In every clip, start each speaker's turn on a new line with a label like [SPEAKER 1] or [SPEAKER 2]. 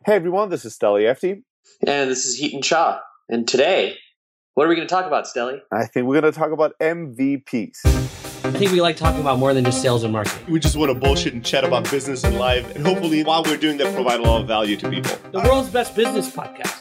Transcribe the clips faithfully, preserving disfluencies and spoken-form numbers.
[SPEAKER 1] Hey everyone, this is Steli Efti.
[SPEAKER 2] And this is Heaton Shah. And today, what are we going to talk about, Steli?
[SPEAKER 1] I think we're going to talk about M V Ps.
[SPEAKER 3] I think we like talking about more than just sales and marketing.
[SPEAKER 4] We just want to bullshit and chat about business and life. And hopefully, while we're doing that, provide a lot of value to people.
[SPEAKER 3] The world's best business podcast.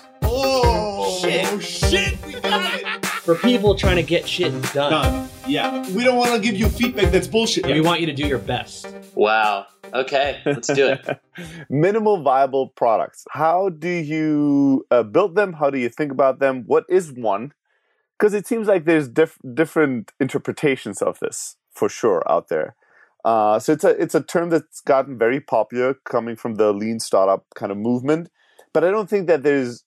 [SPEAKER 4] Oh, shit. Oh, shit. We got it.
[SPEAKER 3] For people trying to get shit done.
[SPEAKER 4] Done. Yeah. We don't want to give you feedback that's bullshit.
[SPEAKER 3] Yeah, we want you to do your best.
[SPEAKER 2] Wow. Okay, let's do it.
[SPEAKER 1] Minimal viable products. How do you uh, build them? How do you think about them? What is one? Because it seems like there's diff- different interpretations of this, for sure, out there. Uh, so it's a it's a term that's gotten very popular, coming from the lean startup kind of movement. But I don't think that there's,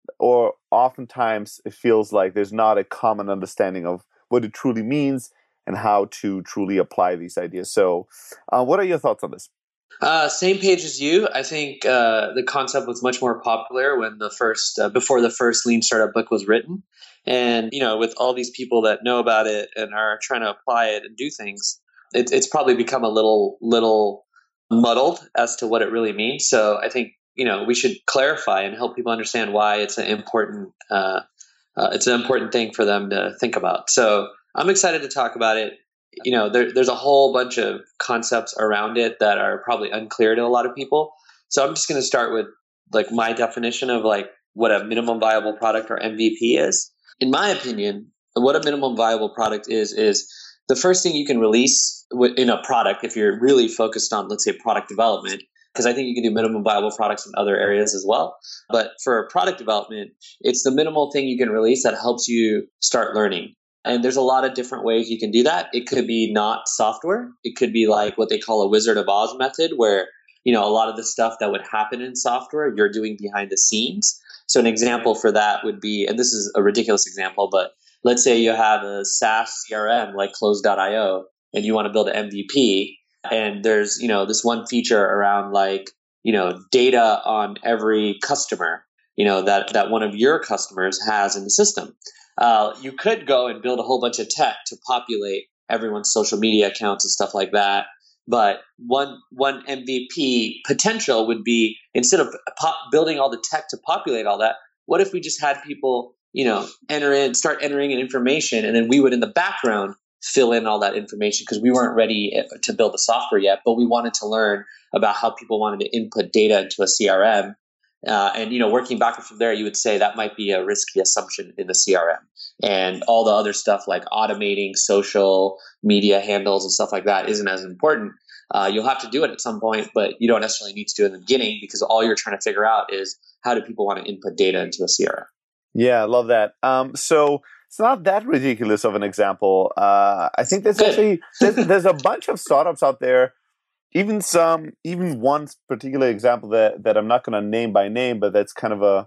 [SPEAKER 1] or oftentimes it feels like there's not a common understanding of what it truly means and how to truly apply these ideas. So uh, what are your thoughts on this?
[SPEAKER 2] Uh, same page as you. I think uh, the concept was much more popular when the first, uh, before the first Lean Startup book was written. And, you know, with all these people that know about it and are trying to apply it and do things, it, it's probably become a little, little muddled as to what it really means. So I think, you know, we should clarify and help people understand why it's an important, uh, uh, it's an important thing for them to think about. So I'm excited to talk about it. You know, there, there's a whole bunch of concepts around it that are probably unclear to a lot of people. So I'm just going to start with like my definition of like what a minimum viable product or M V P is. In my opinion, what a minimum viable product is, is the first thing you can release in a product if you're really focused on, let's say, product development, because I think you can do minimum viable products in other areas as well. But for product development, it's the minimal thing you can release that helps you start learning. And there's a lot of different ways you can do that. It could be not software. It could be like what they call a Wizard of Oz method, where, you know, a lot of the stuff that would happen in software, you're doing behind the scenes. So an example for that would be, and this is a ridiculous example, but let's say you have a SaaS C R M like Close dot io and you want to build an M V P. And there's, you know, this one feature around like, you know, data on every customer, you know, that, that one of your customers has in the system. Uh, you could go and build a whole bunch of tech to populate everyone's social media accounts and stuff like that. But one one M V P potential would be, instead of pop, building all the tech to populate all that, what if we just had people, you know, enter in, start entering in information, and then we would in the background fill in all that information because we weren't ready to build the software yet, but we wanted to learn about how people wanted to input data into a C R M. Uh, and, you know, working backwards from there, you would say that might be a risky assumption in the C R M. And all the other stuff like automating social media handles and stuff like that isn't as important. Uh, you'll have to do it at some point, but you don't necessarily need to do it in the beginning because all you're trying to figure out is how do people want to input data into a C R M.
[SPEAKER 1] Yeah, I love that. Um, so it's not that ridiculous of an example. Uh, I think there's
[SPEAKER 2] Good.
[SPEAKER 1] actually there's, there's a bunch of startups out there. Even some, even one particular example that, that I'm not going to name by name, but that's kind of a,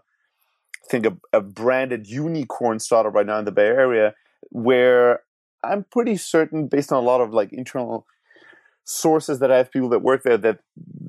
[SPEAKER 1] I think a, a branded unicorn startup right now in the Bay Area, where I'm pretty certain, based on a lot of like internal sources that I have people that work there, that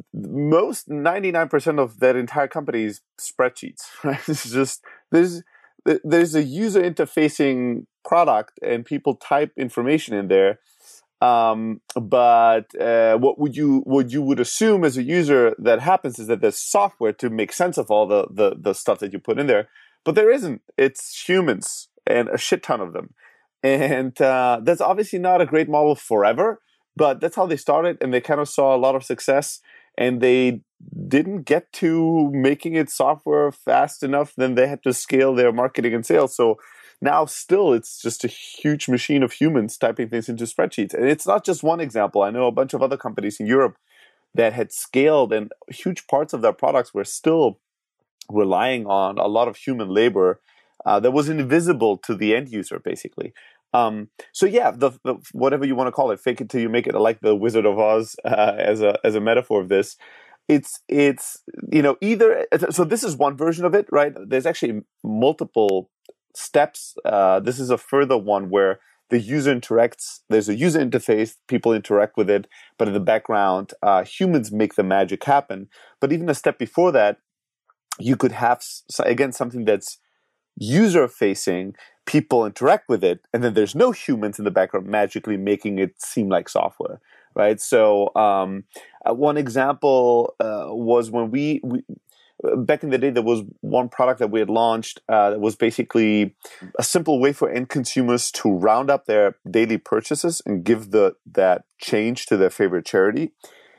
[SPEAKER 1] most ninety-nine percent of that entire company is spreadsheets. Right? It's just there's there's a user interfacing product, and people type information in there. Um, but uh, what would you what you would assume as a user that happens is that there's software to make sense of all the, the, the stuff that you put in there, but there isn't. It's humans and a shit ton of them, and uh, that's obviously not a great model forever. But that's how they started, and they kind of saw a lot of success, and they didn't get to making it software fast enough. Then they had to scale their marketing and sales. So now still it's just a huge machine of humans typing things into spreadsheets. And it's not just one example. I know a bunch of other companies in Europe that had scaled, and huge parts of their products were still relying on a lot of human labor uh, that was invisible to the end user, basically. Um, so yeah, the, the whatever you want to call it, fake it till you make it. I like the Wizard of Oz uh, as a as a metaphor of this. It's it's you know either so this is one version of it, right? There's actually multiple steps. Uh, this is a further one where the user interacts. There's a user interface. People interact with it, but in the background, uh, humans make the magic happen. But even a step before that, you could have again something that's user facing. People interact with it, and then there's no humans in the background magically making it seem like software, right? So um, uh, one example uh, was when we, we back in the day, there was one product that we had launched uh, that was basically a simple way for end consumers to round up their daily purchases and give the that change to their favorite charity,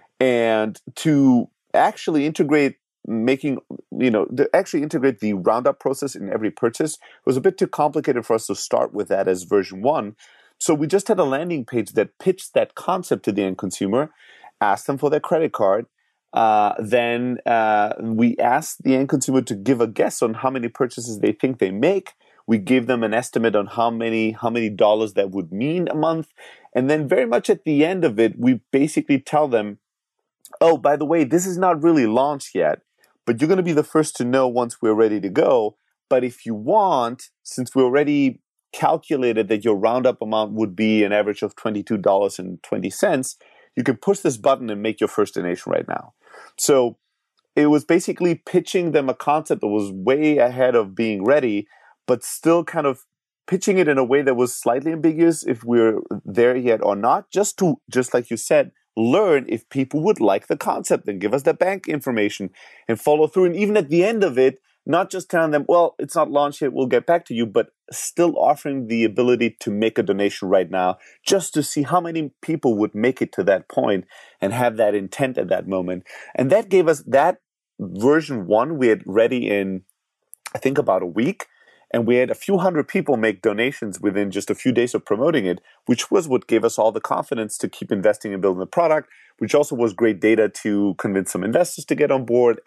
[SPEAKER 1] and to actually integrate making, you know, to actually integrate the roundup process in every purchase was a bit too complicated for us to start with that as version one. So we just had a landing page that pitched that concept to the end consumer, asked them for their credit card. Uh, then uh, we asked the end consumer to give a guess on how many purchases they think they make. We gave them an estimate on how many how many dollars that would mean a month. And then very much at the end of it, we basically tell them, oh, by the way, this is not really launched yet, but you're going to be the first to know once we're ready to go. But if you want, since we already calculated that your roundup amount would be an average of twenty-two dollars and twenty cents, you can push this button and make your first donation right now. So it was basically pitching them a concept that was way ahead of being ready, but still kind of pitching it in a way that was slightly ambiguous if we're there yet or not, just to, just like you said, learn if people would like the concept and give us their bank information and follow through. And even at the end of it, not just telling them, well, it's not launched yet, we'll get back to you, but still offering the ability to make a donation right now, just to see how many people would make it to that point and have that intent at that moment. And that gave us that version one, we had ready in, I think, about a week. And we had a few hundred people make donations within just a few days of promoting it, which was what gave us all the confidence to keep investing and building the product, which also was great data to convince some investors to get on board,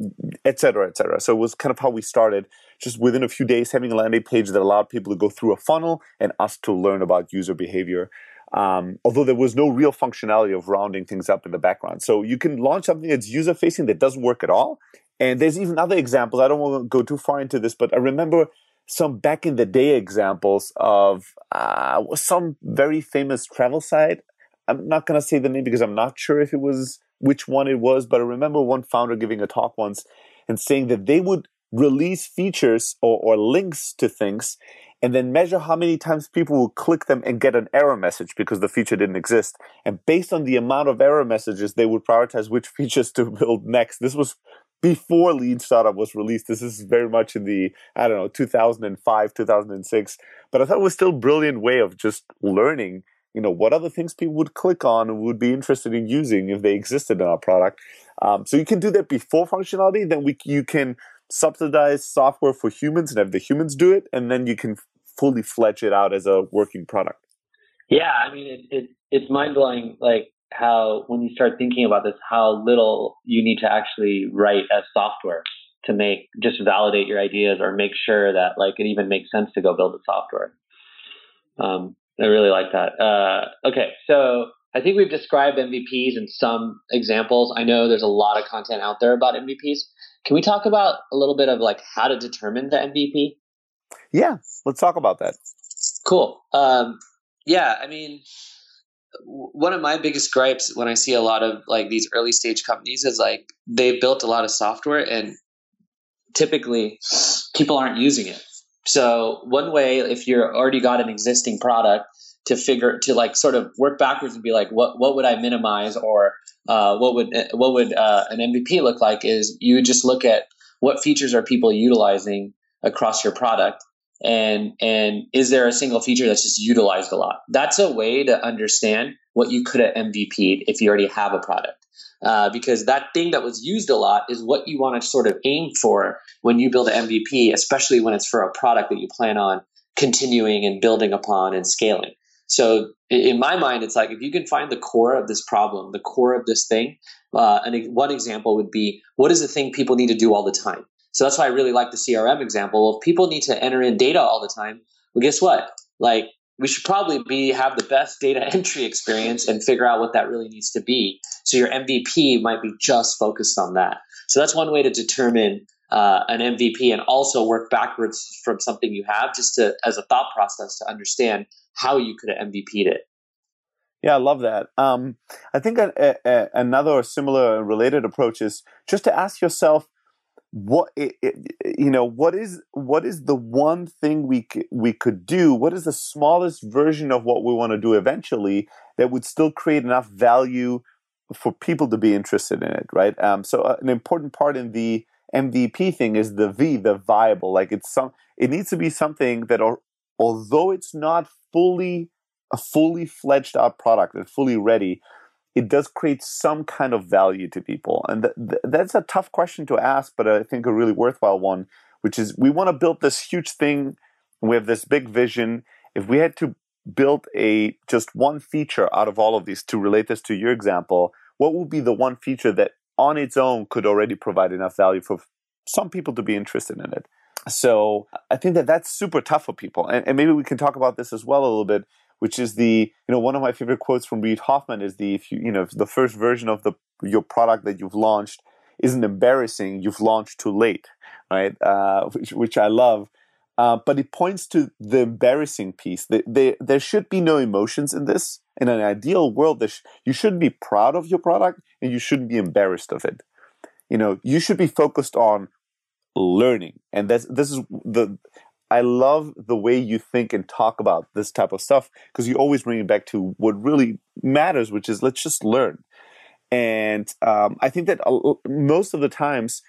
[SPEAKER 1] et cetera, et cetera. So it was kind of how we started, just within a few days, having a landing page that allowed people to go through a funnel and us to learn about user behavior. Um, although there was no real functionality of rounding things up in the background. So you can launch something that's user-facing that doesn't work at all. And there's even other examples. I don't want to go too far into this, but I remember some back in the day examples of uh, some very famous travel site. I'm not going to say the name because I'm not sure if it was which one it was, but I remember one founder giving a talk once and saying that they would release features or, or links to things and then measure how many times people will click them and get an error message because the feature didn't exist. And based on the amount of error messages, they would prioritize which features to build next. This was before Lean Startup was released. This is very much in the, I don't know, two thousand five, two thousand six. But I thought it was still a brilliant way of just learning, you know, what other things people would click on and would be interested in using if they existed in our product. Um, so you can do that before functionality. Then we you can subsidize software for humans and have the humans do it. And then you can fully fledge it out as a working product.
[SPEAKER 2] Yeah, I mean, it, it it's mind-blowing, like, how when you start thinking about this, how little you need to actually write as software to make just validate your ideas or make sure that like it even makes sense to go build the software. Um, I really like that. Uh, okay, so I think we've described M V Ps in some examples. I know there's a lot of content out there about M V Ps. Can we talk about a little bit of like how to determine the M V P?
[SPEAKER 1] Yeah, let's talk about that.
[SPEAKER 2] Cool. Um, yeah, I mean, one of my biggest gripes when I see a lot of like these early stage companies is like they've built a lot of software and typically people aren't using it. So one way, if you're already got an existing product, to figure to like sort of work backwards and be like, what what would I minimize or uh, what would what would uh, an M V P look like? Is you would just look at what features are people utilizing across your product. And and is there a single feature that's just utilized a lot? That's a way to understand what you could have M V P'd if you already have a product. Uh, because that thing that was used a lot is what you want to sort of aim for when you build an M V P, especially when it's for a product that you plan on continuing and building upon and scaling. So in my mind, it's like if you can find the core of this problem, the core of this thing, uh, and one example would be, what is the thing people need to do all the time? So that's why I really like the C R M example. If people need to enter in data all the time, well, guess what? Like we should probably be have the best data entry experience and figure out what that really needs to be. So your M V P might be just focused on that. So that's one way to determine uh, an M V P and also work backwards from something you have, just to as a thought process to understand how you could have M V P'd it.
[SPEAKER 1] Yeah, I love that. Um, I think a, a, another similar related approach is just to ask yourself, what it, it, you know, what is what is the one thing we c- we could do? What is the smallest version of what we want to do eventually that would still create enough value for people to be interested in it, right? Um, so uh, an important part in the M V P thing is the V, the viable. Like it's some, it needs to be something that, are, although it's not fully a fully fledged out product and fully ready, it does create some kind of value to people. And th- th- that's a tough question to ask, but I think a really worthwhile one, which is we want to build this huge thing. We have this big vision. If we had to build a just one feature out of all of these, to relate this to your example, what would be the one feature that on its own could already provide enough value for some people to be interested in it? So I think that that's super tough for people. And, and maybe we can talk about this as well a little bit, which is the, you know, one of my favorite quotes from Reid Hoffman is the, if you, you know, if the first version of the your product that you've launched isn't embarrassing, you've launched too late, right? Uh, which, which I love. Uh, but it points to the embarrassing piece. There, there, there should be no emotions in this. In an ideal world, there sh- you shouldn't be proud of your product and you shouldn't be embarrassed of it. You know, you should be focused on learning. And that's, this is the, I love the way you think and talk about this type of stuff, because you always bring it back to what really matters, which is let's just learn. And um, I think that most of the times,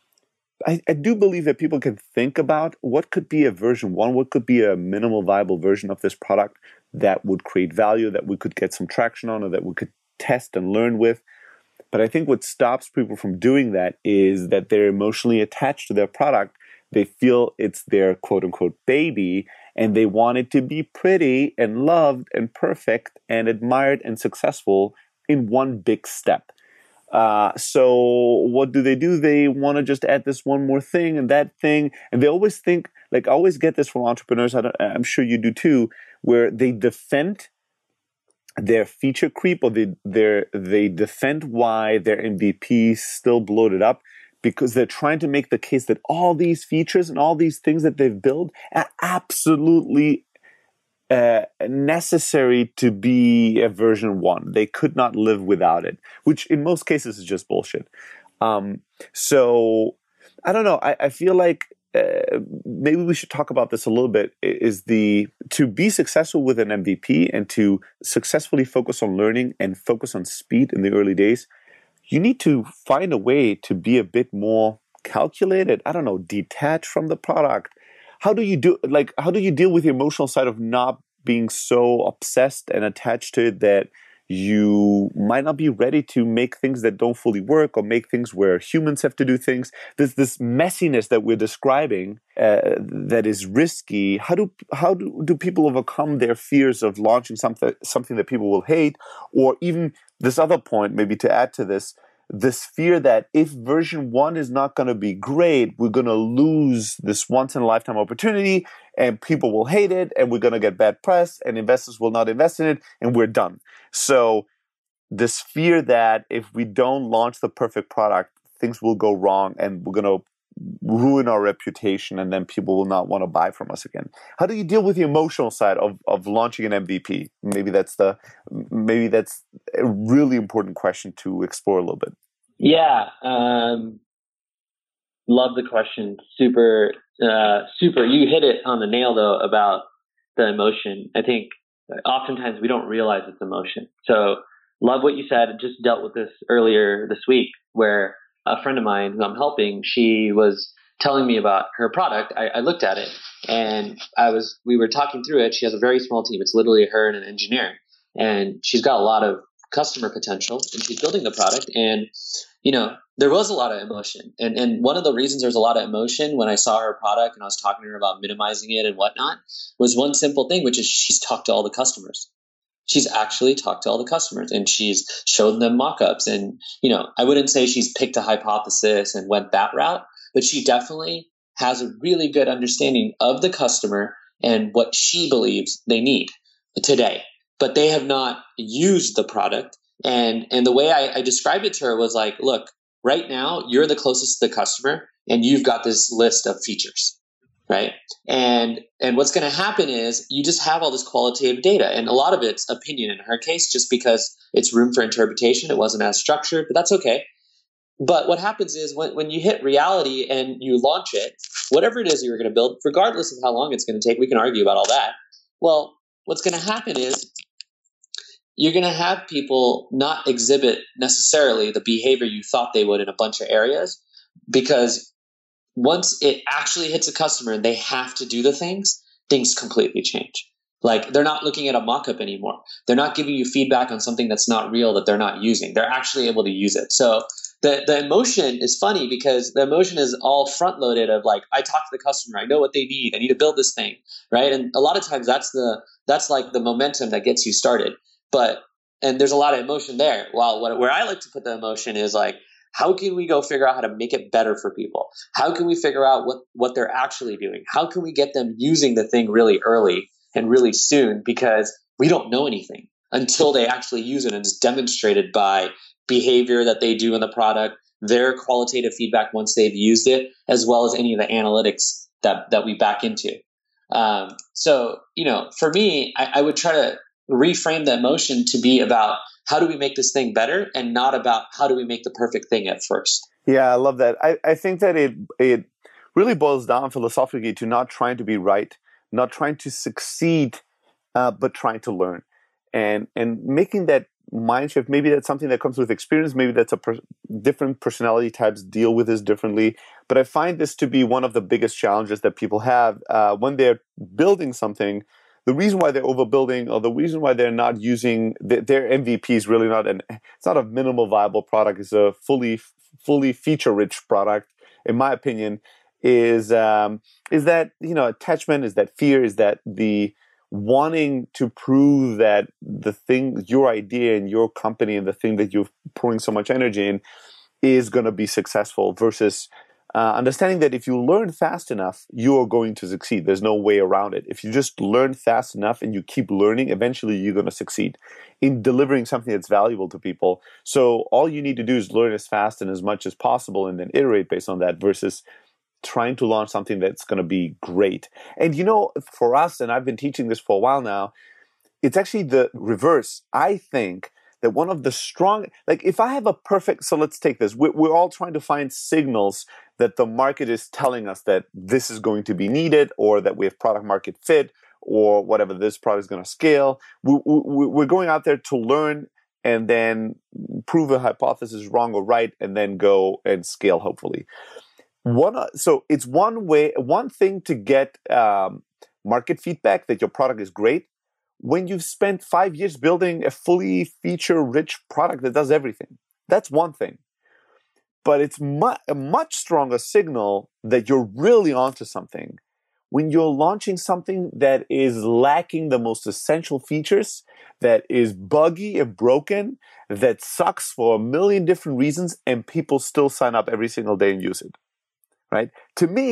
[SPEAKER 1] I, I do believe that people can think about what could be a version one, what could be a minimal viable version of this product that would create value, that we could get some traction on, or that we could test and learn with. But I think what stops people from doing that is that they're emotionally attached to their product. They feel it's their quote-unquote baby, and they want it to be pretty and loved and perfect and admired and successful in one big step. Uh, so what do they do? They want to just add this one more thing and that thing. And they always think, like I always get this from entrepreneurs, I don't, I'm sure you do too, where they defend their feature creep, or they they they defend why their M V P still bloated up, because they're trying to make the case that all these features and all these things that they've built are absolutely uh, necessary to be a version one. They could not live without it, which in most cases is just bullshit. Um, so I don't know. I, I feel like uh, maybe we should talk about this a little bit. Is the to be successful with an M V P and to successfully focus on learning and focus on speed in the early days, you need to find a way to be a bit more calculated. I don't know, detached from the product. How do you do like how do you deal with the emotional side of not being so obsessed and attached to it that you might not be ready to make things that don't fully work, or make things where humans have to do things? There's this messiness that we're describing uh, that is risky. How do how do, do people overcome their fears of launching something something that people will hate, or even this other point, maybe to add to this, this fear that if version one is not going to be great, we're going to lose this once in a lifetime opportunity and people will hate it and we're going to get bad press and investors will not invest in it and we're done. So this fear that if we don't launch the perfect product, things will go wrong and we're going to ruin our reputation and then people will not want to buy from us again. How do you deal with the emotional side of, of launching an M V P? Maybe that's the maybe that's a really important question to explore a little bit.
[SPEAKER 2] Yeah, um, love the question. Super, uh, super. You hit it on the nail though about the emotion. I think oftentimes we don't realize it's emotion. So love what you said. I just dealt with this earlier this week where a friend of mine who I'm helping, she was telling me about her product. I, I looked at it and I was, we were talking through it. She has a very small team. It's literally her and an engineer, and she's got a lot of customer potential and she's building the product. And, you know, there was a lot of emotion. And, and one of the reasons there's a lot of emotion when I saw her product and I was talking to her about minimizing it and whatnot was one simple thing, which is she's talked to all the customers. She's actually talked to all the customers and she's showed them mock-ups. And, you know, I wouldn't say she's picked a hypothesis and went that route, but she definitely has a really good understanding of the customer and what she believes they need today. But they have not used the product. And, and the way I, I described it to her was like, look, right now you're the closest to the customer and you've got this list of features. Right. And and what's going to happen is you just have all this qualitative data, and a lot of it's opinion in her case, just because it's room for interpretation. It wasn't as structured, but that's OK. But what happens is when, when you hit reality and you launch it, whatever it is you're going to build, regardless of how long it's going to take, we can argue about all that. Well, what's going to happen is you're going to have people not exhibit necessarily the behavior you thought they would in a bunch of areas because once it actually hits a customer and they have to do the things, things completely change. Like they're not looking at a mock-up anymore. They're not giving you feedback on something that's not real that they're not using. They're actually able to use it. So the, the emotion is funny because the emotion is all front-loaded of like, I talk to the customer, I know what they need, I need to build this thing, right? And a lot of times that's the that's like the momentum that gets you started. But and there's a lot of emotion there. Well, what, where I like to put the emotion is like, how can we go figure out how to make it better for people? How can we figure out what, what they're actually doing? How can we get them using the thing really early and really soon? Because we don't know anything until they actually use it, and it's demonstrated by behavior that they do in the product, their qualitative feedback once they've used it, as well as any of the analytics that, that we back into. Um, so, you know, for me, I, I would try to reframe the emotion to be about how do we make this thing better and not about how do we make the perfect thing at first.
[SPEAKER 1] Yeah, I love that. I, I think that it it really boils down philosophically to not trying to be right, not trying to succeed, uh, but trying to learn. And and making that mind shift, maybe that's something that comes with experience, maybe that's a per- different personality types deal with this differently. But I find this to be one of the biggest challenges that people have uh, when they're building something. The reason why they're overbuilding, or the reason why they're not using the, their M V P is really not an it's not a minimal viable product. It's a fully fully feature rich product, in my opinion. Is um, is that you know attachment? Is that fear? Is that the wanting to prove that the thing, your idea and your company and the thing that you're pouring so much energy in is going to be successful versus uh, understanding that if you learn fast enough, you are going to succeed. There's no way around it. If you just learn fast enough and you keep learning, eventually you're going to succeed in delivering something that's valuable to people. So all you need to do is learn as fast and as much as possible and then iterate based on that versus trying to launch something that's going to be great. And you know, for us, and I've been teaching this for a while now, it's actually the reverse. I think that one of the strong, like if I have a perfect, so let's take this. We're, we're all trying to find signals that the market is telling us that this is going to be needed or that we have product market fit or whatever, this product is going to scale. We, we, we're going out there to learn and then prove a hypothesis wrong or right and then go and scale, hopefully. One, so it's one way, one thing to get um, market feedback that your product is great when you've spent five years building a fully feature-rich product that does everything. That's one thing. But it's mu- a much stronger signal that you're really onto something when you're launching something that is lacking the most essential features, that is buggy and broken, that sucks for a million different reasons, and people still sign up every single day and use it. Right? To me,